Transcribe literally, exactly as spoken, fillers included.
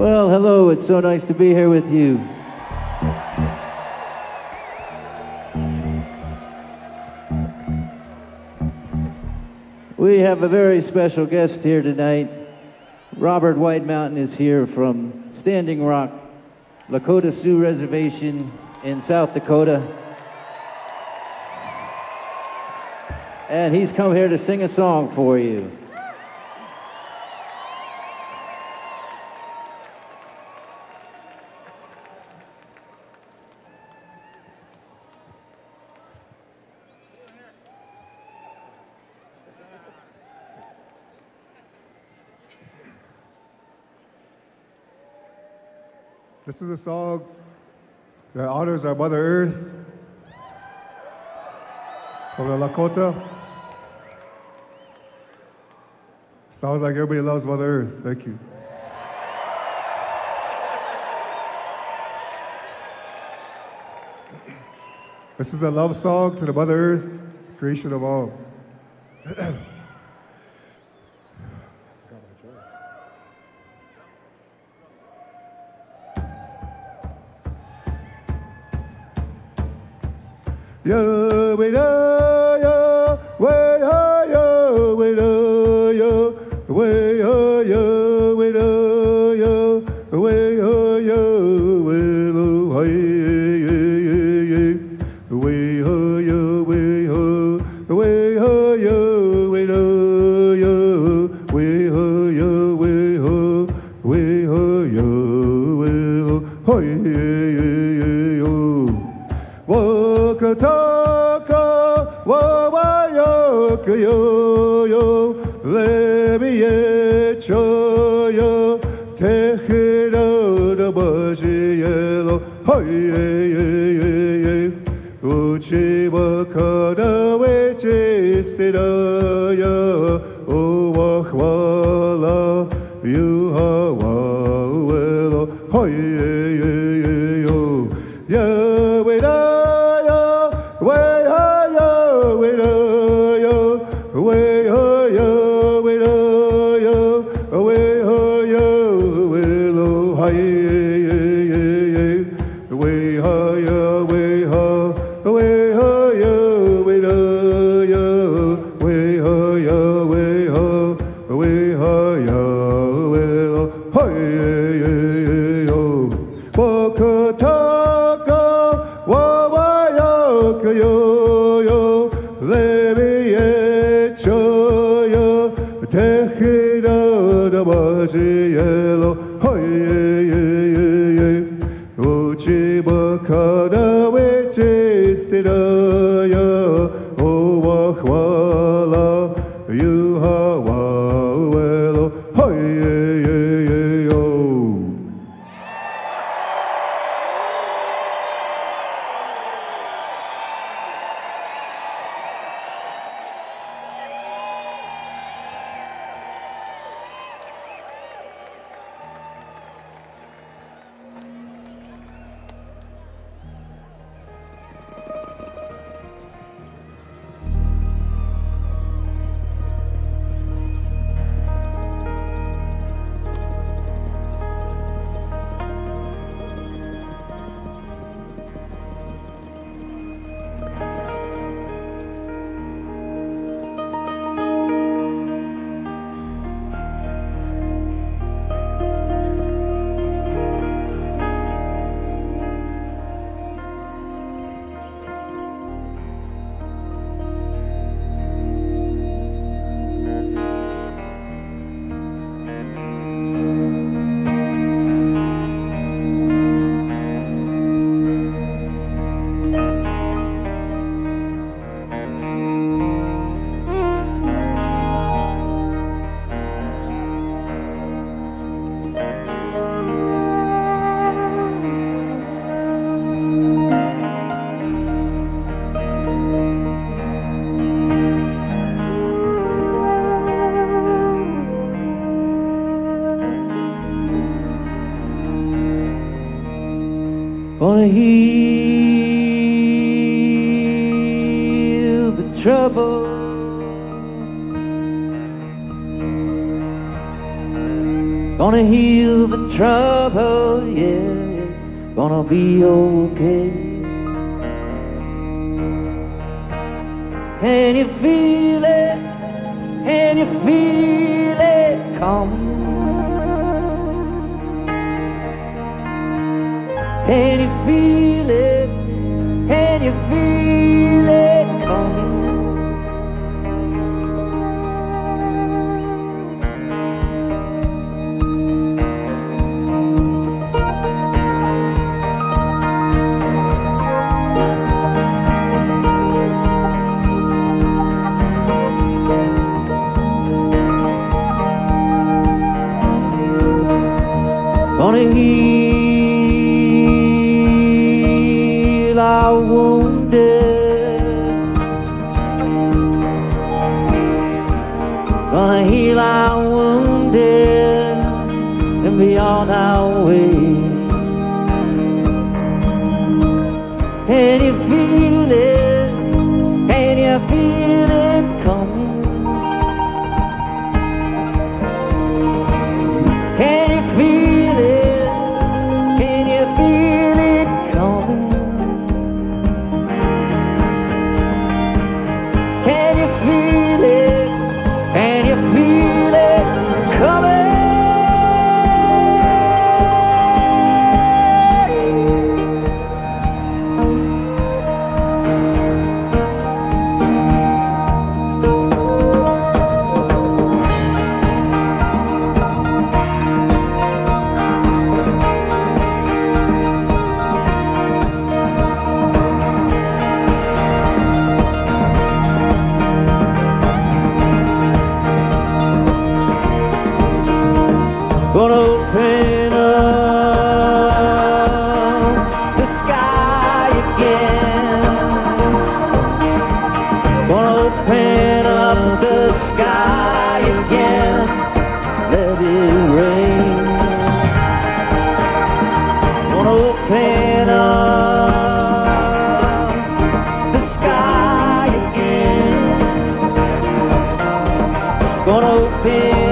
Well, hello, it's so nice to be here with you. We have a very special guest here tonight. Robert White Mountain is here from Standing Rock, Lakota Sioux Reservation in South Dakota. And he's come here to sing a song for you. This is a song that honors our Mother Earth from the Lakota. Sounds like everybody loves Mother Earth. Thank you. This is a love song to the Mother Earth, creation of all. Yo, wait, yo, wait, yo, wait, yo, wait, yo, wait, yo, wait, yo, wait, wait, yo, wait, wait, yo, wait, yo, wait, yo, wait, wait, yo, Wakataka, wawayoka yo yo, lebi choyo, tehira da baji yelo, hoy ye ye ye, uchi wakada wechistira ya, o wachwala, you hawa welo, hoy ye ye yo, ya weda. Way ho yo, way ho yo, way ho yo, way ho yo, way ho yo, way lo hi ye, way ho yo, way ho, way ho yo, way lo yo, way ho yo, way ho, way ho yo, way lo hi ye yo, Wakataka, wawa yo yo, lebi choyo, tehira da baji yelo, hoy ye ye ye, uchi bakada wechistira ya, o wachwala, you hawa welo, hoy ye ye ye yo. Gonna heal the trouble, Gonna heal the trouble, yeah, it's gonna be okay. Can you feel it? Can you feel it coming? Can you feel it? Can you feel it coming? Gonna heal our wounded, gonna heal our wounded and be on our way. Can you feel it? Can you feel it coming? Can you feel it? Can you feel it coming? Can you feel it? Can you feel it coming? Gonna open up the sky again. Gonna open up the sky again. Let it rain. Gonna open up the sky again. Gonna open